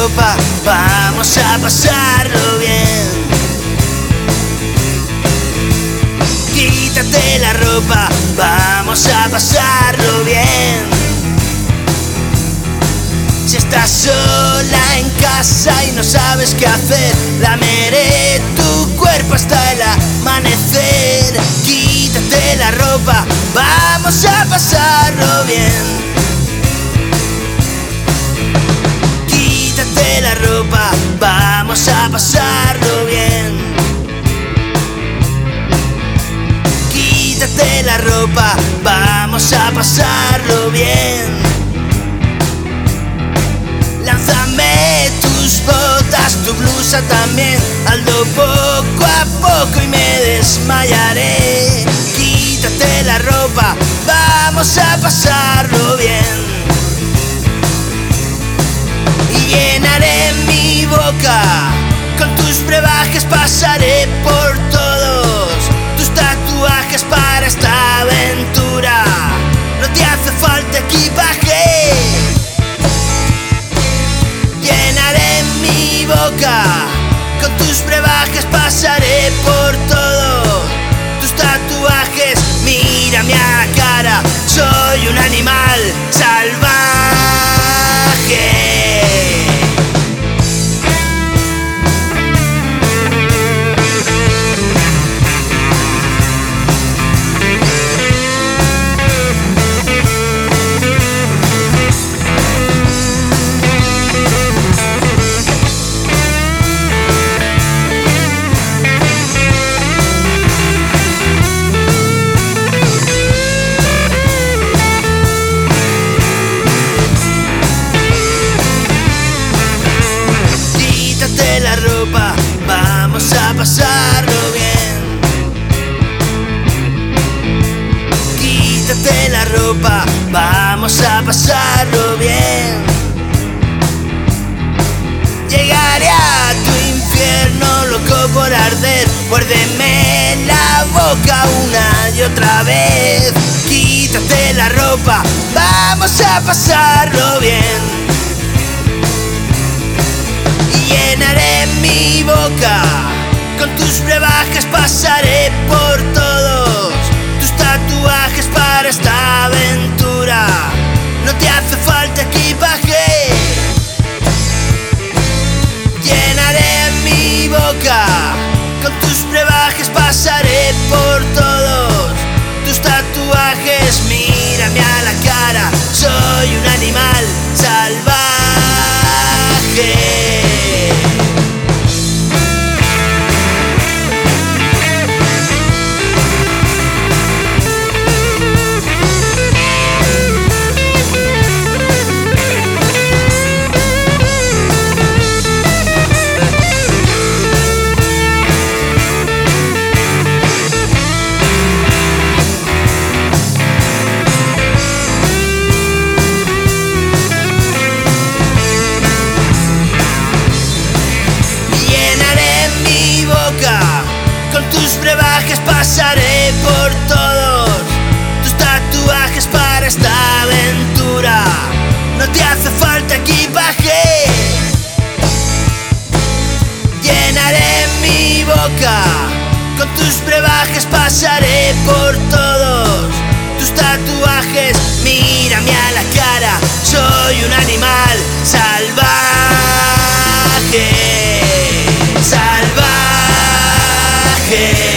ropa, vamos a pasarlo bien. Quítate la ropa, vamos a pasarlo bien. Si estás sola en casa y no sabes qué hacer, lameré tu cuerpo hasta el amanecer. Quítate la ropa, vamos a pasarlo bien. Quítate la ropa, vamos a pasarlo bien. Quítate la ropa, vamos a pasarlo bien. Lánzame tus botas, tu blusa también. Hazlo poco a poco y me desmayaré. Quítate la ropa, vamos a pasarlo bien. Y llenaré mi boca con tus brebajes, pasaré por todos tus tatuajes para esta aventura. No te hace falta equipaje. Llenaré mi boca con tus brebajes, pasaré por todos tus tatuajes. Mírame a la cara, soy un animal salvaje. La ropa, vamos a pasarlo bien. Quítate la ropa, vamos a pasarlo bien. Llegaré a tu infierno loco por arder. Muérdeme la boca una y otra vez. Quítate la ropa, vamos a pasarlo bien. Llenaré mi boca con tus brebajes, pasaré por todos tus tatuajes para esta aventura. No te hace falta equipaje. Llenaré mi boca con tus brebajes, pasaré por todos tus tatuajes. Mírame a la cara, soy un animal salvaje. Con tus brebajes pasaré por todos tus tatuajes para esta aventura. No te hace falta equipaje. Llenaré mi boca con tus brebajes, pasaré por todos tus tatuajes. Mírame a la cara, soy un animal salvaje. Salvaje.